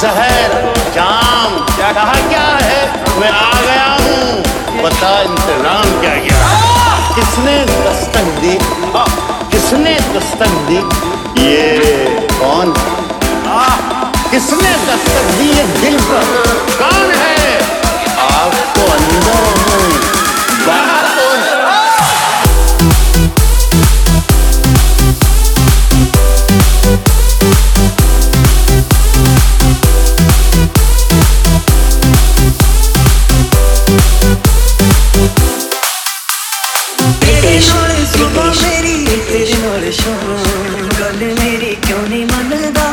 जहर जाम कहा क्या है, मैं आ गया हूँ, बता इंतजाम क्या किया। किसने दस्तक दी, किसने दस्तक दी, ये कौन, किसने दस्तक दी ये दिल पर, कौन है, आपको अंदर हूँ बाहर गल मेरी क्यों नहीं मनदा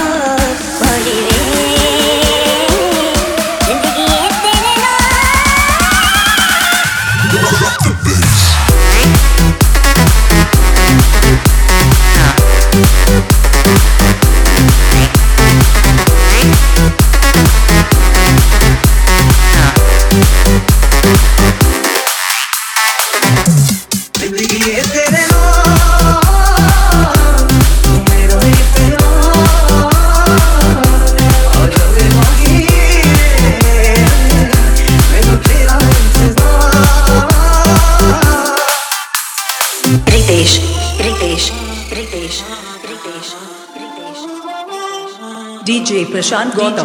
DJ प्रशांत गौतम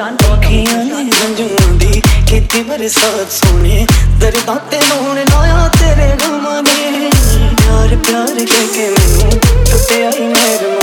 रंजूंदी खेती बरसात सोने दर्दां ते रोने लाया तेरे गमां ने प्यार प्यार कह के मैनू टुटे आई मेरे